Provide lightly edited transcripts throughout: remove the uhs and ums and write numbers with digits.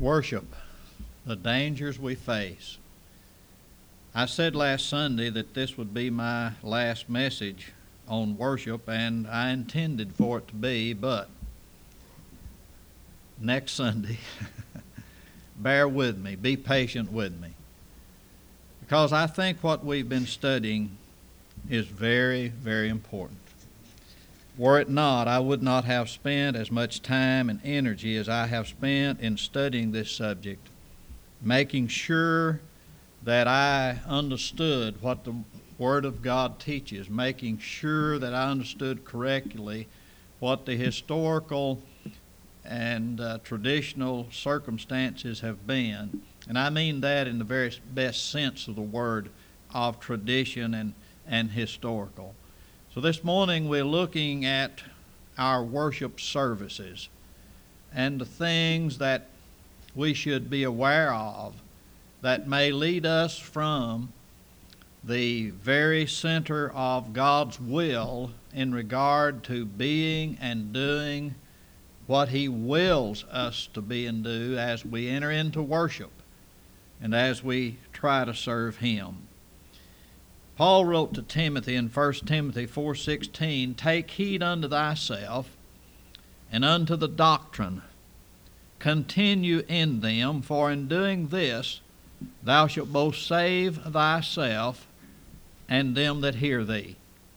Worship, the dangers we face. I said last Sunday that this would be my last message on worship, and I intended for it to be, but next Sunday, bear with me, be patient with me, because I think what we've been studying is very, very important. Were it not, I would not have spent as much time and energy as I have spent in studying this subject, making sure that I understood what the Word of God teaches, making sure that I understood correctly what the historical and traditional circumstances have been. And I mean that in the very best sense of the word of tradition and historical. So this morning we're looking at our worship services and the things that we should be aware of that may lead us from the very center of God's will in regard to being and doing what He wills us to be and do as we enter into worship and as we try to serve Him. Paul wrote to Timothy in 1 Timothy 4:16, "Take heed unto thyself and unto the doctrine. Continue in them, for in doing this thou shalt both save thyself and them that hear thee."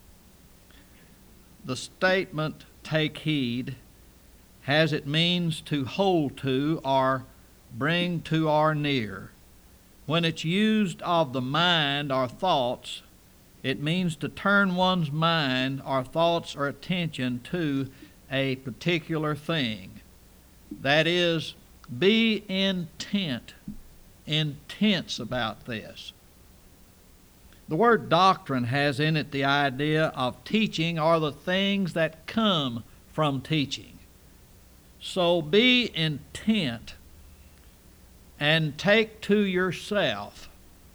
The statement, "take heed," has it means to hold to or bring to or near. When it's used of the mind or thoughts, it means to turn one's mind or thoughts or attention to a particular thing. That is, be intense about this. The word doctrine has in it the idea of teaching or the things that come from teaching. So be intent and take to yourself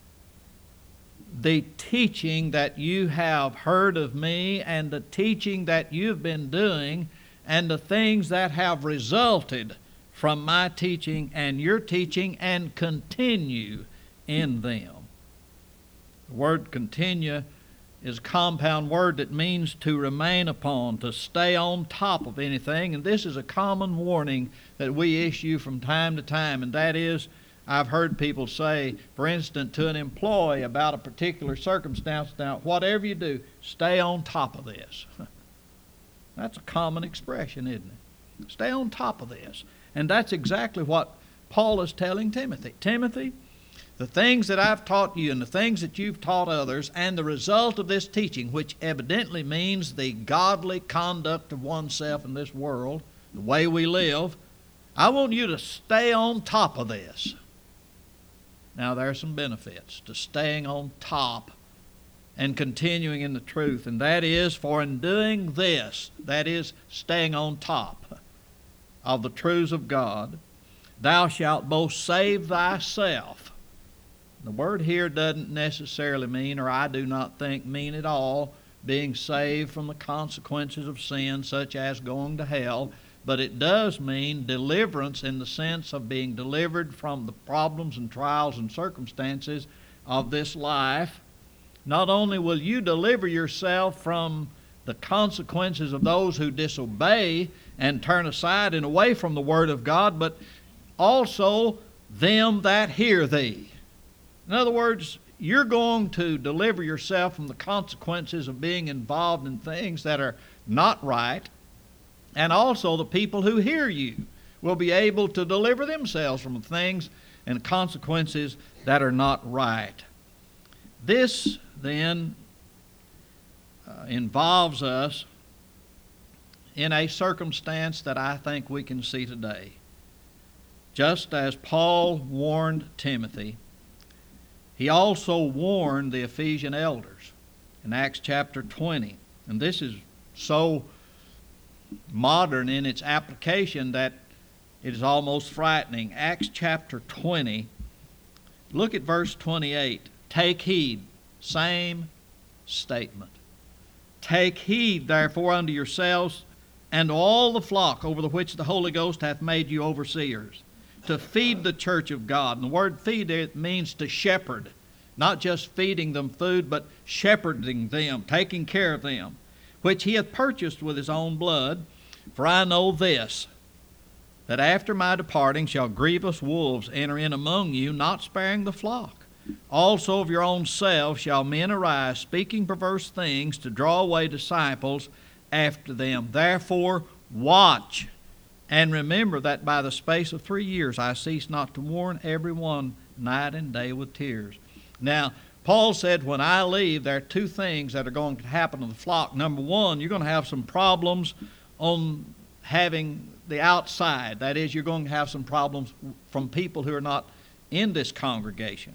the teaching that you have heard of me and the teaching that you've been doing and the things that have resulted from my teaching and your teaching, and continue in them. The word continue is a compound word that means to remain upon, to stay on top of anything, and this is a common warning that we issue from time to time, and that is, I've heard people say, for instance, to an employee about a particular circumstance, now, whatever you do, stay on top of this. That's a common expression, isn't it? Stay on top of this. And that's exactly what Paul is telling Timothy. Timothy, the things that I've taught you and the things that you've taught others, and the result of this teaching, which evidently means the godly conduct of oneself in this world, the way we live, I want you to stay on top of this. Now, there are some benefits to staying on top and continuing in the truth, and that is, for in doing this, that is, staying on top of the truths of God, thou shalt both save thyself. The word here doesn't necessarily mean, or I do not think mean at all, being saved from the consequences of sin, such as going to hell, but it does mean deliverance in the sense of being delivered from the problems and trials and circumstances of this life. Not only will you deliver yourself from the consequences of those who disobey and turn aside and away from the Word of God, but also them that hear thee. In other words, you're going to deliver yourself from the consequences of being involved in things that are not right, and also the people who hear you will be able to deliver themselves from things and consequences that are not right. This then involves us in a circumstance that I think we can see today. Just as Paul warned Timothy, he also warned the Ephesian elders in Acts chapter 20. And this is so modern in its application that it is almost frightening. Acts chapter 20, look at verse 28. Take heed, same statement. Take heed, therefore, unto yourselves and all the flock over the which the Holy Ghost hath made you overseers, to feed the church of God. And the word feed, it means to shepherd. Not just feeding them food, but shepherding them, taking care of them, which he hath purchased with his own blood. For I know this, that after my departing shall grievous wolves enter in among you, not sparing the flock. Also of your own selves shall men arise, speaking perverse things, to draw away disciples after them. Therefore watch, and remember that by the space of 3 years I cease not to warn every one night and day with tears. Now, Paul said, when I leave, there are two things that are going to happen to the flock. Number one, you're going to have some problems on having the outside. That is, you're going to have some problems from people who are not in this congregation.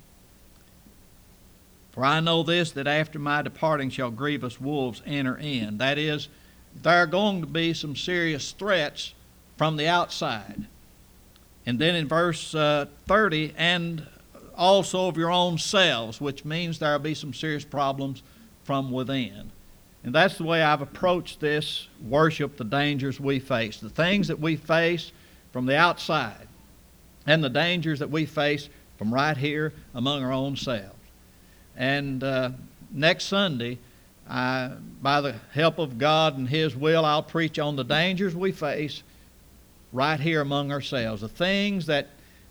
For I know this, that after my departing shall grievous wolves enter in. That is, there are going to be some serious threats from the outside. And then in verse 30, and also of your own selves, which means there will be some serious problems from within. And that's the way I've approached this worship, the dangers we face. The things that we face from the outside, and the dangers that we face from right here among our own selves. And next Sunday, by the help of God and His will, I'll preach on the dangers we face right here among ourselves. The things that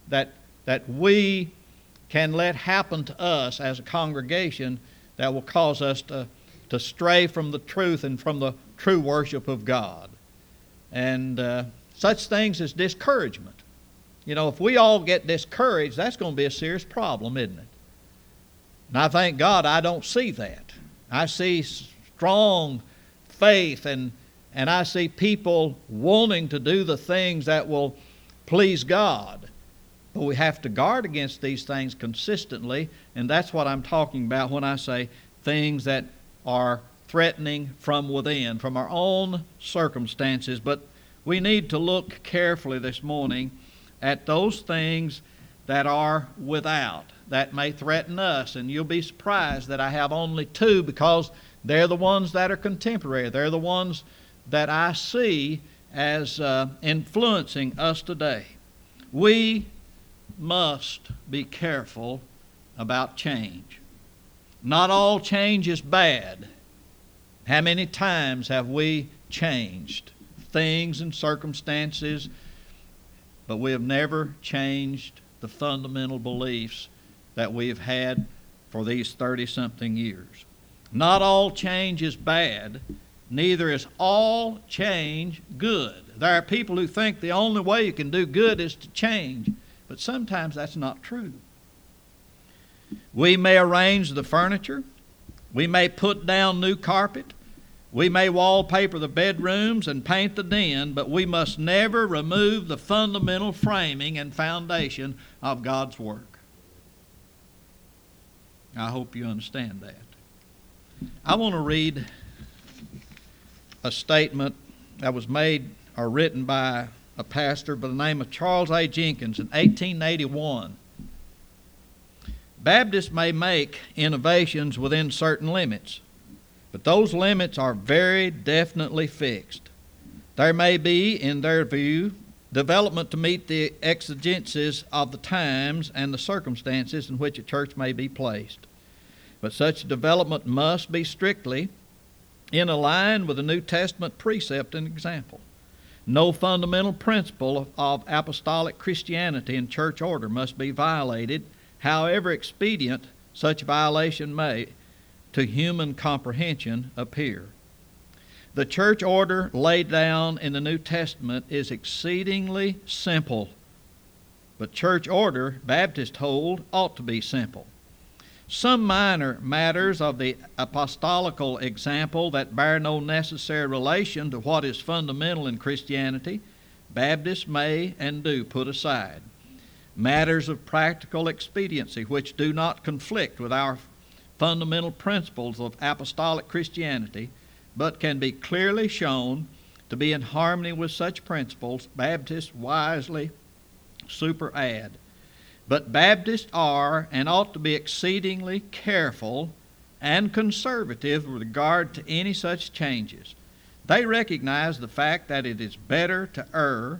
we can let happen to us as a congregation that will cause us to stray from the truth and from the true worship of God. And such things as discouragement. You know, if we all get discouraged, that's going to be a serious problem, isn't it? And I thank God I don't see that. I see strong faith, and I see people wanting to do the things that will please God. But we have to guard against these things consistently, and that's what I'm talking about when I say things that are threatening from within, from our own circumstances. But we need to look carefully this morning at those things that are without, that may threaten us. And you'll be surprised that I have only two, because they're the ones that are contemporary. They're the ones that I see as influencing us today. We must be careful about change. Not all change is bad. How many times have we changed things and circumstances, but we have never changed the fundamental beliefs that we have had for these 30-something years? Not all change is bad. Neither is all change good. There are people who think the only way you can do good is to change, but sometimes that's not true. We may arrange the furniture. We may put down new carpet. We may wallpaper the bedrooms and paint the den, but we must never remove the fundamental framing and foundation of God's work. I hope you understand that. I want to read a statement that was made or written by a pastor by the name of Charles A. Jenkins in 1881. Baptists may make innovations within certain limits, but those limits are very definitely fixed. There may be, in their view, development to meet the exigencies of the times and the circumstances in which a church may be placed. But such development must be strictly in a line with the New Testament precept and example. No fundamental principle of apostolic Christianity and church order must be violated, however expedient such violation may, to human comprehension, appear. The church order laid down in the New Testament is exceedingly simple, but church order, Baptists hold, ought to be simple. Some minor matters of the apostolical example that bear no necessary relation to what is fundamental in Christianity, Baptists may and do put aside. Matters of practical expediency which do not conflict with our fundamental principles of apostolic Christianity, but can be clearly shown to be in harmony with such principles, Baptists wisely superadd. But Baptists are and ought to be exceedingly careful and conservative with regard to any such changes. They recognize the fact that it is better to err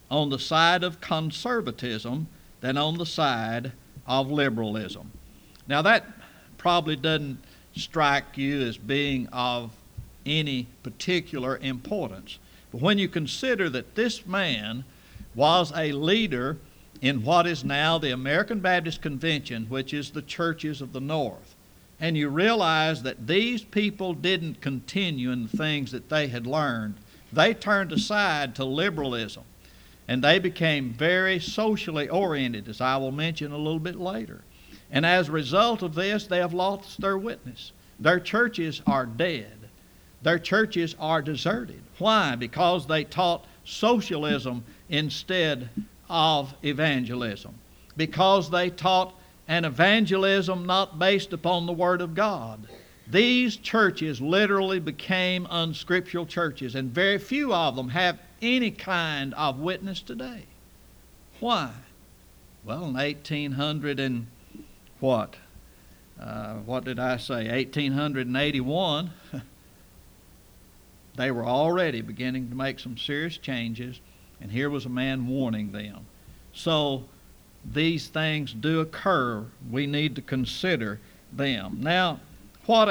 on the side of conservatism than on the side of liberalism. Now that probably doesn't strike you as being of any particular importance. But when you consider that this man was a leader in what is now the American Baptist Convention, which is the churches of the North, and you realize that these people didn't continue in the things that they had learned, they turned aside to liberalism, and they became very socially oriented, as I will mention a little bit later. And as a result of this, they have lost their witness. Their churches are dead. Their churches are deserted. Why? Because they taught socialism instead of evangelism. Because they taught an evangelism not based upon the Word of God. These churches literally became unscriptural churches, and very few of them have any kind of witness today. Why? Well, in 1800 and what did I say? 1881, they were already beginning to make some serious changes, and here was a man warning them. So these things do occur. We need to consider them. Now, what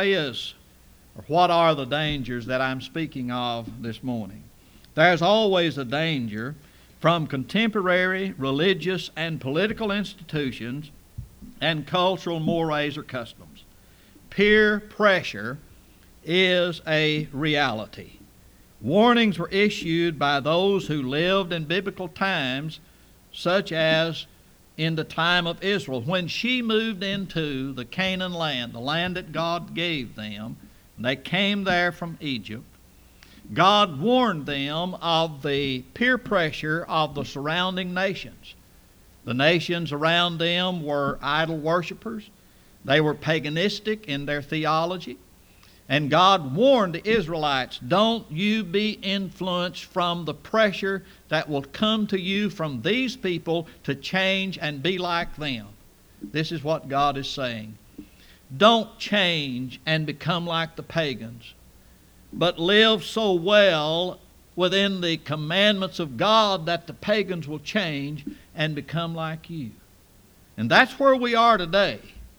are the dangers that I'm speaking of this morning? There's always a danger from contemporary religious and political institutions and cultural mores or customs. Peer pressure is a reality. Warnings were issued by those who lived in biblical times, such as in the time of Israel, when she moved into the Canaan land, the land that God gave them. They came there from Egypt. God warned them of the peer pressure of the surrounding nations. The nations around them were idol worshipers. They were paganistic in their theology. And God warned the Israelites, don't you be influenced from the pressure that will come to you from these people to change and be like them. This is what God is saying. Don't change and become like the pagans, but live so well within the commandments of God that the pagans will change and become like you. And that's where we are today.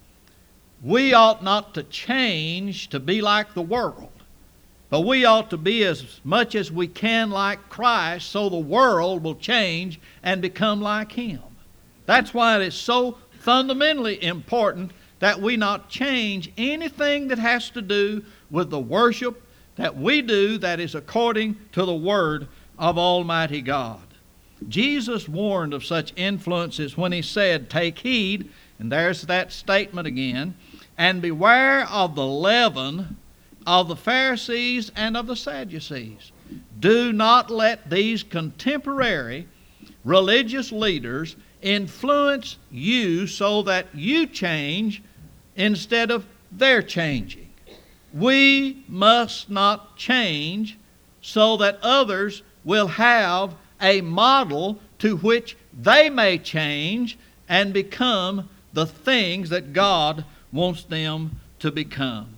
We ought not to change to be like the world, but we ought to be as much as we can like Christ, so the world will change and become like Him. That's why it is so fundamentally important that we not change anything that has to do with the worship that we do that is according to the Word of Almighty God. Jesus warned of such influences when He said, take heed, and there's that statement again, and beware of the leaven of the Pharisees and of the Sadducees. Do not let these contemporary religious leaders influence you so that you change instead of their changing. We must not change so that others will have a model to which they may change and become the things that God wants them to become.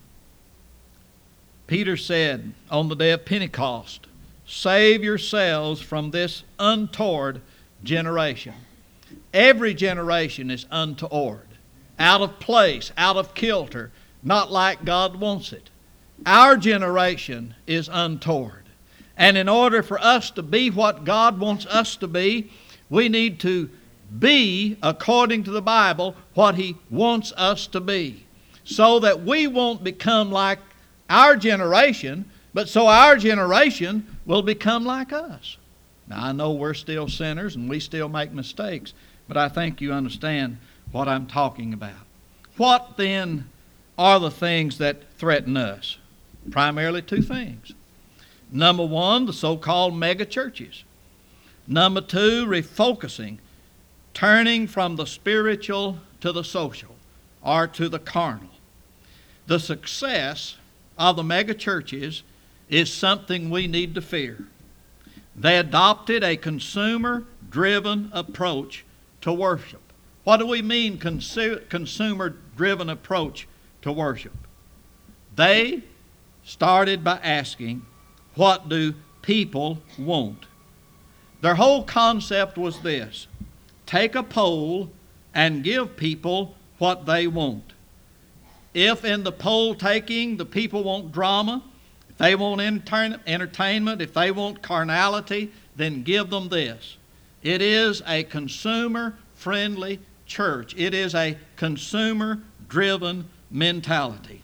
Peter said on the day of Pentecost, save yourselves from this untoward generation. Every generation is untoward, out of place, out of kilter, not like God wants it. Our generation is untoward. And in order for us to be what God wants us to be, we need to be, according to the Bible, what He wants us to be, so that we won't become like our generation, but so our generation will become like us. Now, I know we're still sinners and we still make mistakes, but I think you understand what I'm talking about. What then are the things that threaten us? Primarily two things. Number one, the so-called mega churches. Number two, refocusing, turning from the spiritual to the social or to the carnal. The success of the mega churches is something we need to fear. They adopted a consumer-driven approach to worship. What do we mean consumer-driven approach to worship? They started by asking, what do people want? Their whole concept was this: take a poll and give people what they want. If in the poll taking the people want drama, if they want entertainment, if they want carnality, then give them this. It is a consumer-friendly church. It is a consumer-driven mentality.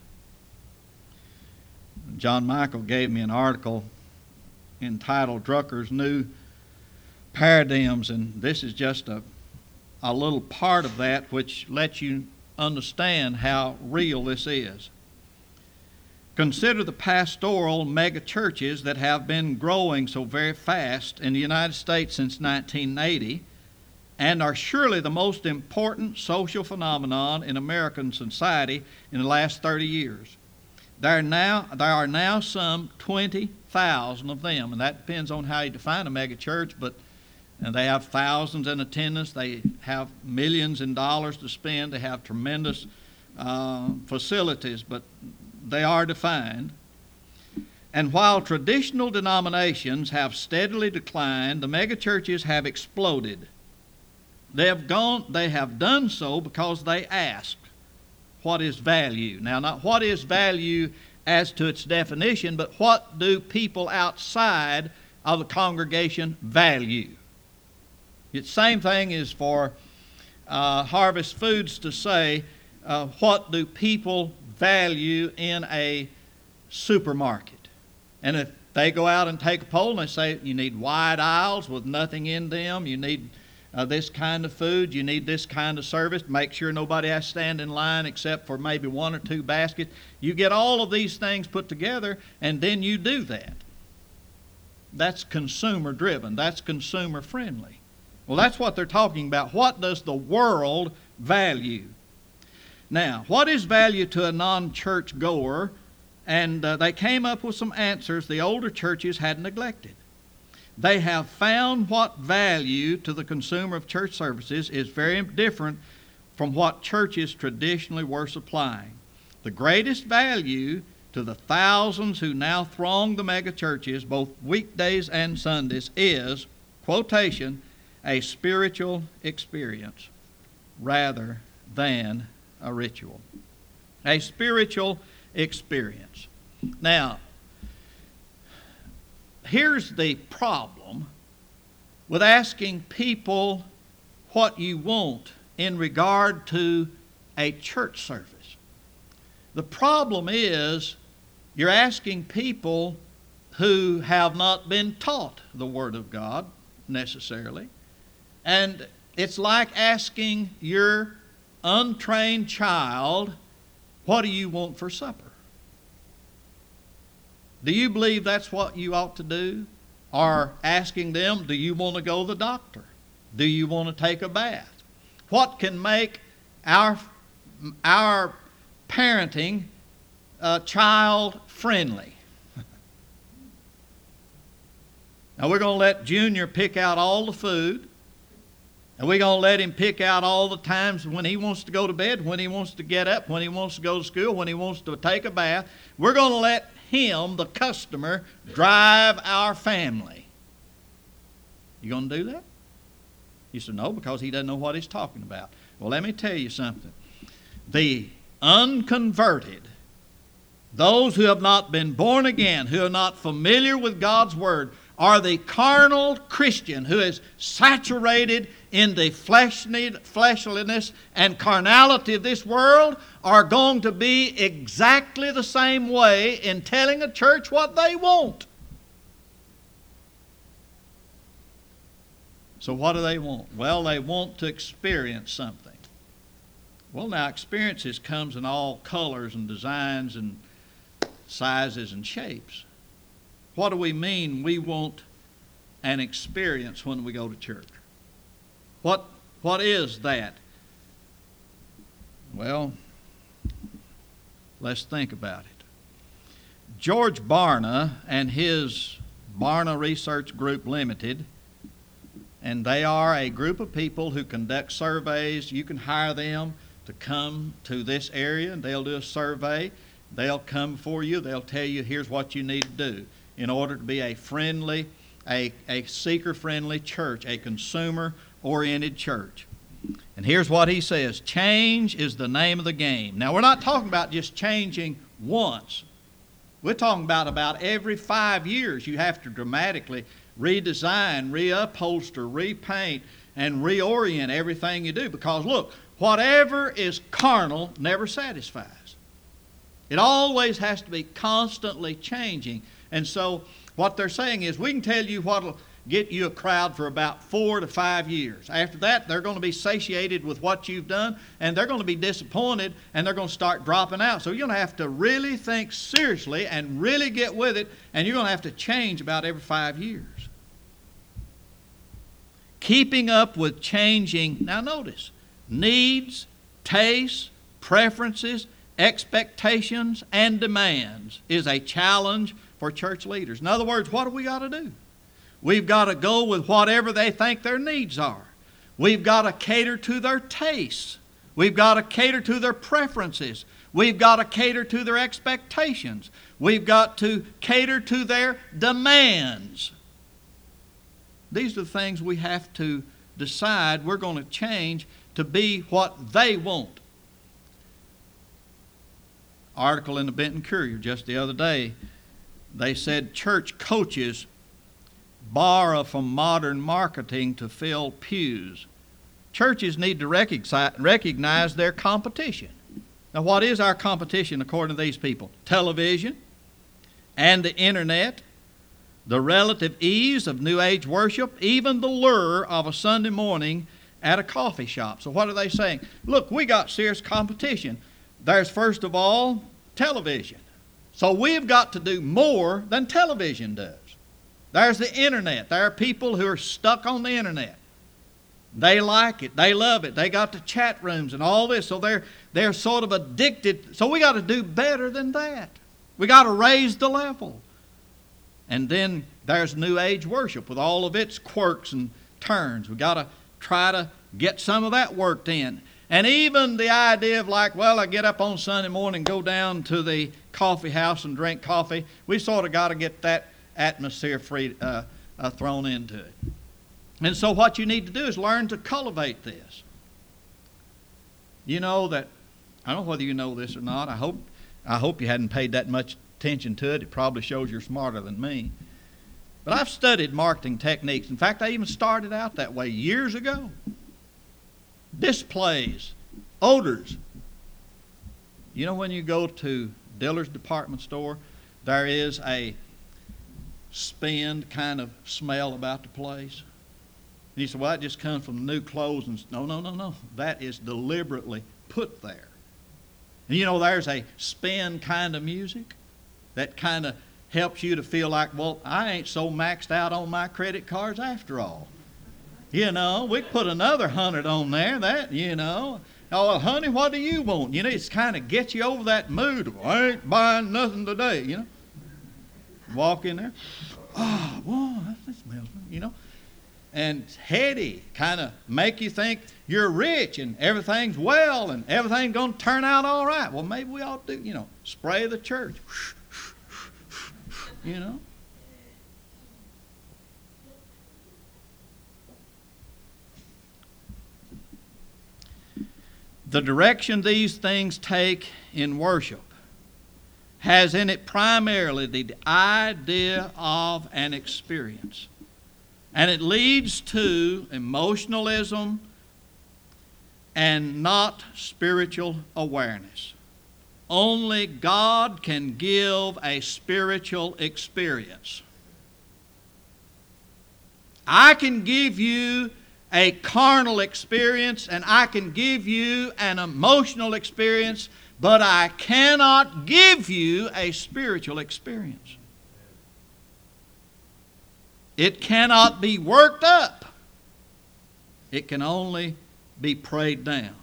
John Michael gave me an article entitled Drucker's New Paradigms, and this is just a little part of that which lets you understand how real this is. Consider the pastoral megachurches that have been growing so very fast in the United States since 1980 and are surely the most important social phenomenon in American society in the last 30 years. There are now some 20,000 of them, and that depends on how you define a megachurch, but they have thousands in attendance. They have millions in dollars to spend. They have tremendous facilities, but they are defined. And while traditional denominations have steadily declined, the megachurches have exploded. They have done so because they asked, what is value? Now, not what is value as to its definition, but what do people outside of the congregation value? It's the same thing as for Harvest Foods to say, what do people value in a supermarket? And if they go out and take a poll and they say, you need wide aisles with nothing in them, you need this kind of food, you need this kind of service, make sure nobody has to stand in line except for maybe one or two baskets. You get all of these things put together, and then you do that. That's consumer driven. That's consumer friendly. Well, that's what they're talking about. What does the world value? Now, what is value to a non-church goer? And they came up with some answers the older churches had neglected. They have found what value to the consumer of church services is very different from what churches traditionally were supplying. The greatest value to the thousands who now throng the mega churches, both weekdays and Sundays, is, quotation, a spiritual experience rather than a ritual. A spiritual experience. Now, here's the problem with asking people what you want in regard to a church service. The problem is you're asking people who have not been taught the Word of God necessarily. And it's like asking your untrained child, what do you want for supper? Do you believe that's what you ought to do? Or asking them, do you want to go to the doctor? Do you want to take a bath? What can make our parenting child friendly? Now we're going to let Junior pick out all the food. And we're going to let him pick out all the times when he wants to go to bed, when he wants to get up, when he wants to go to school, when he wants to take a bath. We're going to let him, the customer, drive our family. You going to do that? You said, no, because he doesn't know what he's talking about. Well, let me tell you something. The unconverted, those who have not been born again, who are not familiar with God's Word, are the carnal Christian who is saturated in the fleshliness and carnality of this world, are going to be exactly the same way in telling a church what they want. So what do they want? Well, they want to experience something. Well, now experiences comes in all colors and designs and sizes and shapes. What do we mean we want an experience when we go to church? What is that? Well, let's think about it. George Barna and his Barna Research Group Limited, and they are a group of people who conduct surveys. You can hire them to come to this area, and they'll do a survey. They'll come for you. They'll tell you, here's what you need to do in order to be a friendly a seeker-friendly church, a consumer-oriented church. And here's what he says: change is the name of the game. Now, we're not talking about just changing once. We're talking about every 5 years you have to dramatically redesign, reupholster, repaint, and reorient everything you do. Because look, whatever is carnal never satisfies. It always has to be constantly changing. And so what they're saying is, we can tell you what'll get you a crowd for about 4 to 5 years. After that, they're going to be satiated with what you've done, and they're going to be disappointed, and they're going to start dropping out. So you're going to have to really think seriously and really get with it, and you're going to have to change about every 5 years. Keeping up with changing, now notice, needs, tastes, preferences, expectations, and demands is a challenge for church leaders. In other words, what do we got to do? We've got to go with whatever they think their needs are. We've got to cater to their tastes. We've got to cater to their preferences. We've got to cater to their expectations. We've got to cater to their demands. These are the things we have to decide we're going to change to be what they want. Article in the Benton Courier just the other day, they said church coaches borrow from modern marketing to fill pews. Churches need to recognize their competition. Now, what is our competition according to these people? Television and the internet, the relative ease of New Age worship, even the lure of a Sunday morning at a coffee shop. So what are they saying? Look, we got serious competition. There's, first of all, television. So we've got to do more than television does. There's the internet. There are people who are stuck on the internet. They like it. They love it. They got the chat rooms and all this. So they're sort of addicted. So we got to do better than that. We got to raise the level. And then there's New Age worship with all of its quirks and turns. We got to try to get some of that worked in. And even the idea of like, well, I get up on Sunday morning, go down to the coffee house and drink coffee. We sort of got to get that atmosphere thrown into it. And so what you need to do is learn to cultivate this. You know that, I don't know whether you know this or not. I hope you hadn't paid that much attention to it. It probably shows you're smarter than me. But I've studied marketing techniques. In fact, I even started out that way years ago. Displays, odors. You know when you go to Dillard's department store, there is a spend kind of smell about the place. And you say, well, that just comes from new clothes. And no. That is deliberately put there. And you know, there's a spend kind of music that kind of helps you to feel like, well, I ain't so maxed out on my credit cards after all. You know, we put another 100 on there, that, you know. Oh, honey, what do you want? You know, it's kind of gets you over that mood of, I ain't buying nothing today, you know. Walk in there. Oh, boy, that smells, you know. And it's heady, kind of make you think you're rich and everything's well and everything's going to turn out all right. Well, maybe we ought to, you know, spray the church. You know. The direction these things take in worship has in it primarily the idea of an experience. And it leads to emotionalism and not spiritual awareness. Only God can give a spiritual experience. I can give you a carnal experience and I can give you an emotional experience, but I cannot give you a spiritual experience. It cannot be worked up. It can only be prayed down.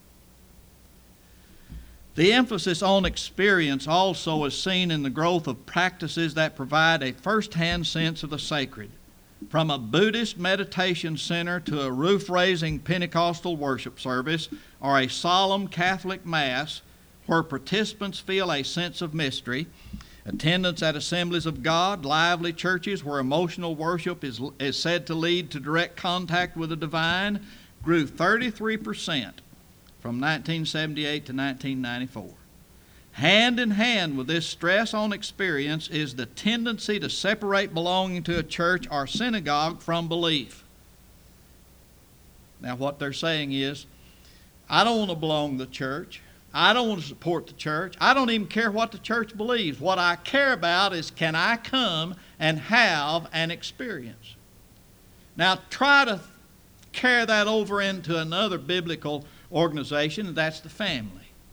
The emphasis on experience also is seen in the growth of practices that provide a first-hand sense of the sacred. From a Buddhist meditation center to a roof-raising Pentecostal worship service or a solemn Catholic Mass where participants feel a sense of mystery, Attendance at assemblies of God, lively churches where emotional worship is said to lead to direct contact with the divine, grew 33% from 1978 to 1994. Hand in hand with this stress on experience is the tendency to separate belonging to a church or synagogue from belief. Now, what they're saying is, I don't want to belong to the church. I don't want to support the church. I don't even care what the church believes. What I care about is, can I come and have an experience? Now, try to carry that over into another biblical organization, and that's the family.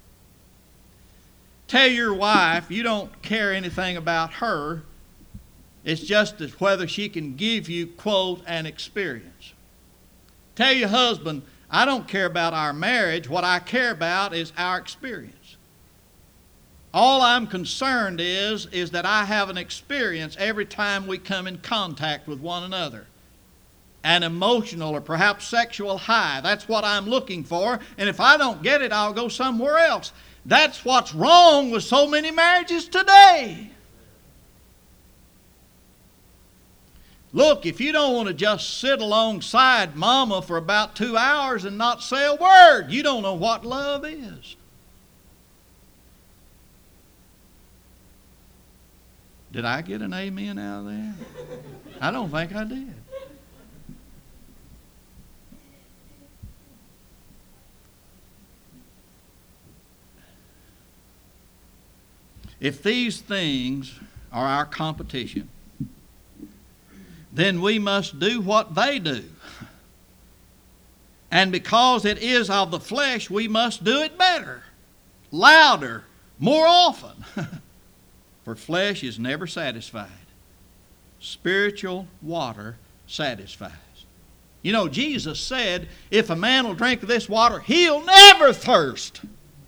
Tell your wife you don't care anything about her. It's just as whether she can give you, quote, an experience. Tell your husband, I don't care about our marriage. What I care about is our experience. All I'm concerned is that I have an experience every time we come in contact with one another. An emotional or perhaps sexual high. That's what I'm looking for. And if I don't get it, I'll go somewhere else. That's what's wrong with so many marriages today. Look, if you don't want to just sit alongside mama for about 2 hours and not say a word, you don't know what love is. Did I get an amen out of there? I don't think I did. If these things are our competition, then we must do what they do. And because it is of the flesh, we must do it better, louder, more often. For flesh is never satisfied. Spiritual water satisfies. You know, Jesus said, if a man will drink of this water, he'll never thirst.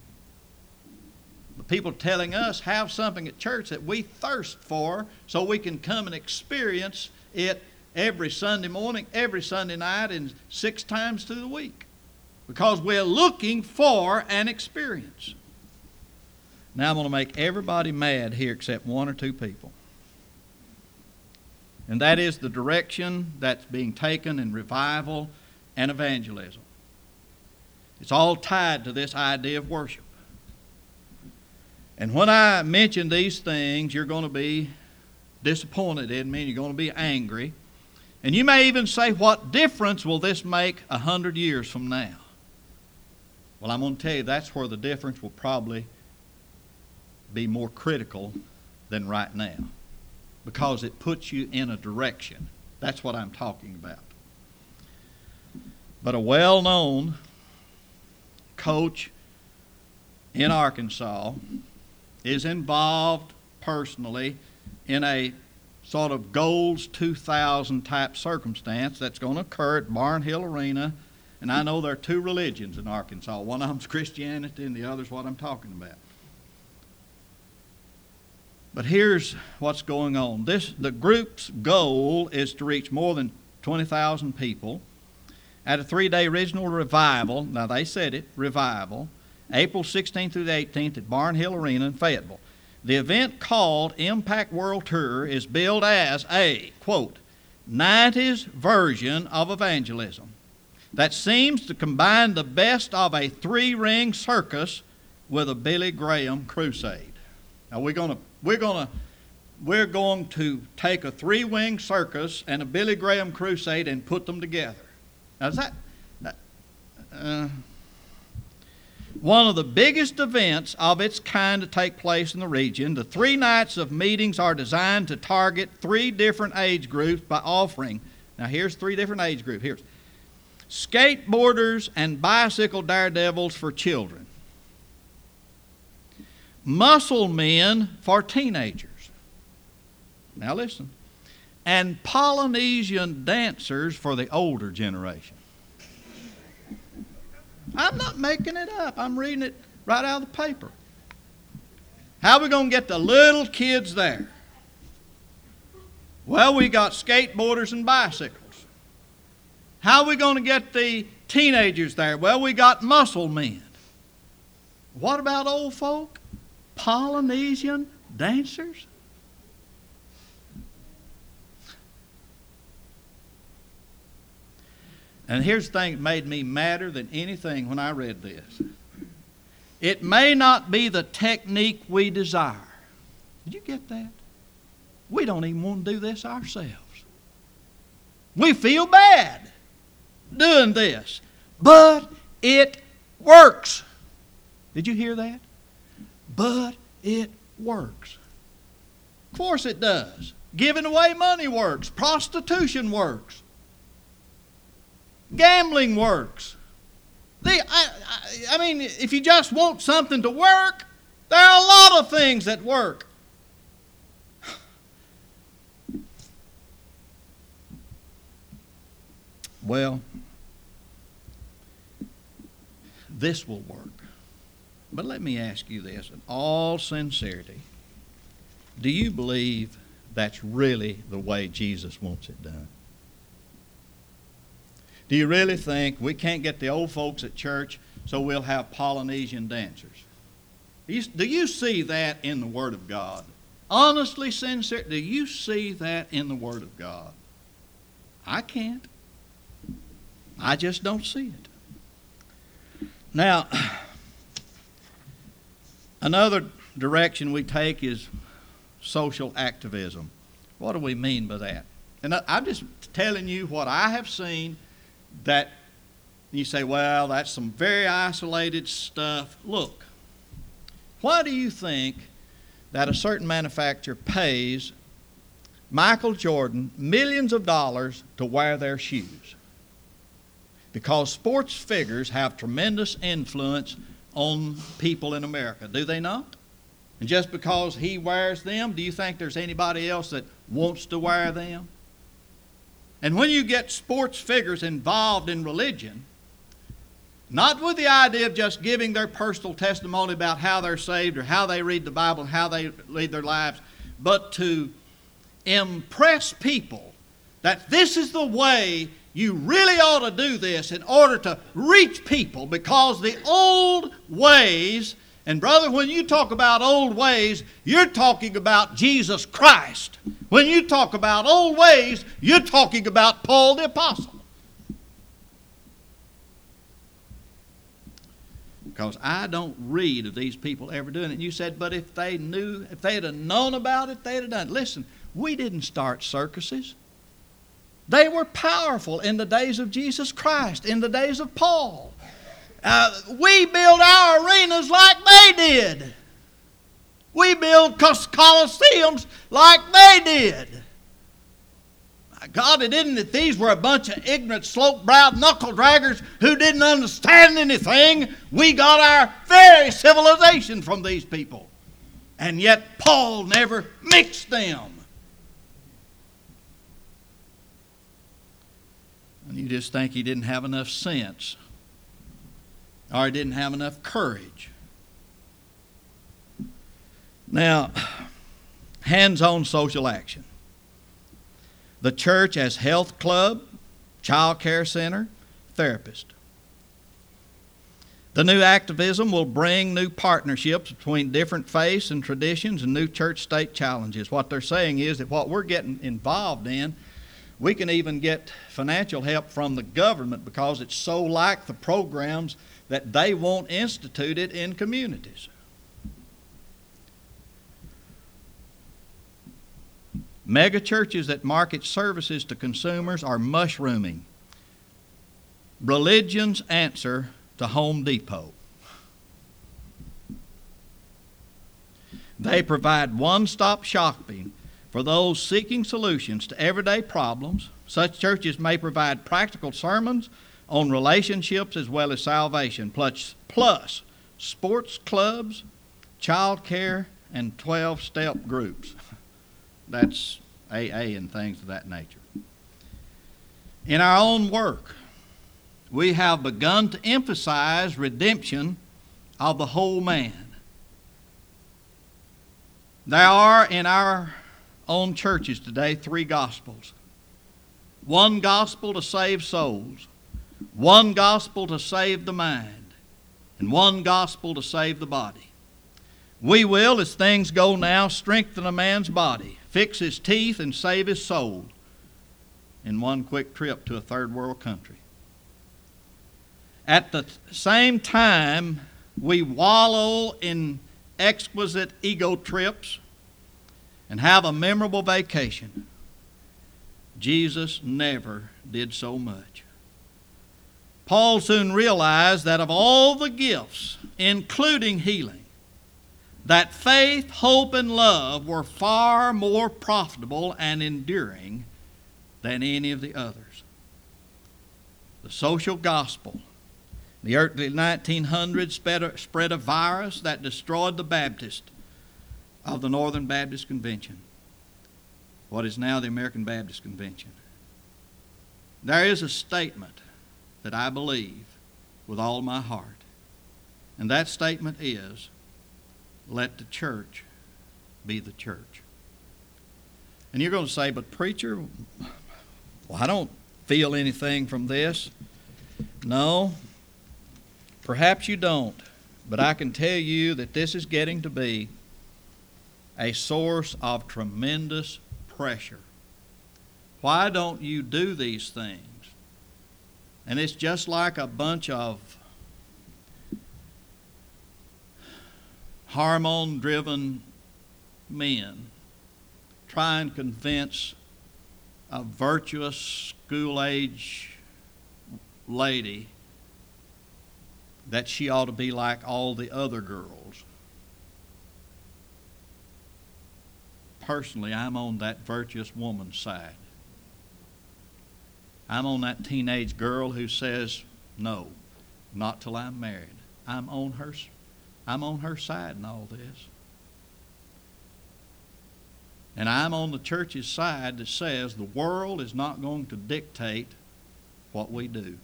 The people telling us have something at church that we thirst for so we can come and experience it every Sunday morning, every Sunday night, and 6 times through the week. Because we're looking for an experience. Now I'm going to make everybody mad here except 1 or 2 people. And that is the direction that's being taken in revival and evangelism. It's all tied to this idea of worship. And when I mention these things, you're going to be disappointed in me, and you're going to be angry. And you may even say, what difference will this make 100 years from now? Well, I'm going to tell you that's where the difference will probably be more critical than right now, because it puts you in a direction. That's what I'm talking about. But a well-known coach in Arkansas is involved personally in a sort of Goals 2000 type circumstance that's going to occur at Barnhill Arena. And I know there are 2 religions in Arkansas. One of them's Christianity and the other's what I'm talking about. But here's what's going on. The group's goal is to reach more than 20,000 people at a 3-day regional revival. Now they said it, revival, April 16th through the 18th at Barnhill Arena in Fayetteville. The event, called Impact World Tour, is billed as a, quote, 90s version of evangelism that seems to combine the best of a 3-ring circus with a Billy Graham crusade. Now we're going to take a 3-wing circus and a Billy Graham crusade and put them together. Now is that one of the biggest events of its kind to take place in the region. The 3 nights of meetings are designed to target 3 different age groups by offering, now here's 3 different age groups. Here's skateboarders and bicycle daredevils for children, muscle men for teenagers, now listen, and Polynesian dancers for the older generation. I'm not making it up. I'm reading it right out of the paper. How are we going to get the little kids there? Well, we got skateboarders and bicycles. How are we going to get the teenagers there? Well, we got muscle men. What about old folk? Polynesian dancers? And here's the thing that made me madder than anything when I read this. It may not be the technique we desire. Did you get that? We don't even want to do this ourselves. We feel bad doing this, but it works. Did you hear that? But it works. Of course it does. Giving away money works. Prostitution works. Gambling works. I mean, if you just want something to work, there are a lot of things that work. Well, this will work. But let me ask you this in all sincerity. Do you believe that's really the way Jesus wants it done? Do you really think we can't get the old folks at church, so we'll have Polynesian dancers? Do you see that in the Word of God? Honestly, sincerely, do you see that in the Word of God? I can't. I just don't see it. Now, another direction we take is social activism. What do we mean by that? And I'm just telling you what I have seen that you say, well, that's some very isolated stuff. Look, why do you think that a certain manufacturer pays Michael Jordan millions of dollars to wear their shoes? Because sports figures have tremendous influence on people in America, do they not? And just because he wears them, do you think there's anybody else that wants to wear them? And when you get sports figures involved in religion, not with the idea of just giving their personal testimony about how they're saved or how they read the Bible and how they lead their lives, but to impress people that this is the way you really ought to do this in order to reach people, because the old ways, and brother, when you talk about old ways, you're talking about Jesus Christ. When you talk about old ways, you're talking about Paul the Apostle. Because I don't read of these people ever doing it. And you said, but if they knew, if they had known about it, they'd have done it. Listen, we didn't start circuses. They were powerful in the days of Jesus Christ, in the days of Paul. We build our arenas like they did. We build coliseums like they did. God, it isn't that these were a bunch of ignorant, slope-browed knuckle-draggers who didn't understand anything. We got our very civilization from these people. And yet Paul never mixed them. And you just think he didn't have enough sense, or he didn't have enough courage. Now, hands-on social action. The church as health club, child care center, therapist. The new activism will bring new partnerships between different faiths and traditions and new church-state challenges. What they're saying is that what we're getting involved in, we can even get financial help from the government because it's so like the programs that they want instituted in communities. Mega churches that market services to consumers are mushrooming. Religion's answer to Home Depot. They provide one-stop shopping for those seeking solutions to everyday problems. Such churches may provide practical sermons on relationships as well as salvation, plus sports clubs, child care, and 12-step groups. That's AA and things of that nature. In our own work, we have begun to emphasize redemption of the whole man. There are in our own churches today 3 gospels. One gospel to save souls, one gospel to save the mind, and one gospel to save the body. We will, as things go now, strengthen a man's body, fix his teeth, and save his soul in one quick trip to a third world country. At the same time, we wallow in exquisite ego trips and have a memorable vacation. Jesus never did so much. Paul soon realized that of all the gifts, including healing, that faith, hope, and love were far more profitable and enduring than any of the others. The social gospel. The early 1900s spread a virus that destroyed the Baptist of the Northern Baptist Convention, what is now the American Baptist Convention. There is a statement that I believe with all my heart, and that statement is, let the church be the church. And you're going to say, but preacher, well, I don't feel anything from this. No, perhaps you don't, but I can tell you that this is getting to be a source of tremendous pressure. Why don't you do these things? And it's just like a bunch of hormone-driven men trying to convince a virtuous school-age lady that she ought to be like all the other girls. Personally, I'm on that virtuous woman's side. I'm on that teenage girl who says, no, not till I'm married. I'm on her side in all this. And I'm on the church's side that says the world is not going to dictate what we do.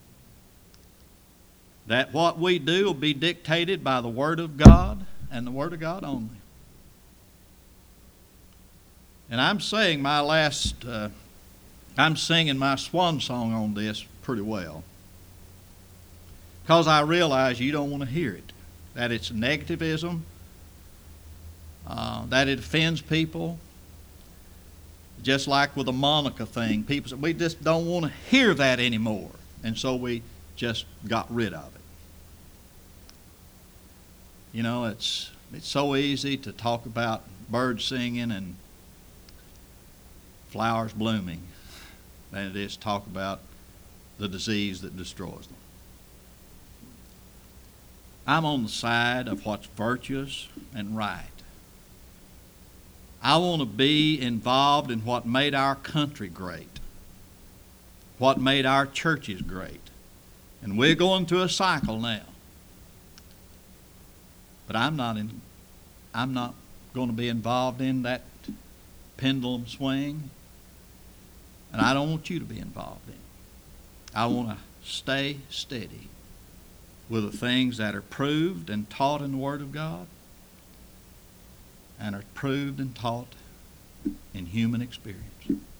That what we do will be dictated by the Word of God and the Word of God only. And I'm saying I'm singing my swan song on this pretty well, because I realize you don't want to hear it, that it's negativism, that it offends people. Just like with the Monica thing, people said, we just don't want to hear that anymore. And so we just got rid of it. You know, it's so easy to talk about birds singing and flowers blooming than it is to talk about the disease that destroys them. I'm on the side of what's virtuous and right. I want to be involved in what made our country great, what made our churches great. And we're going through a cycle now. But I'm not going to be involved in that pendulum swing, and I don't want you to be involved in it. I want to stay steady with the things that are proved and taught in the Word of God and are proved and taught in human experience.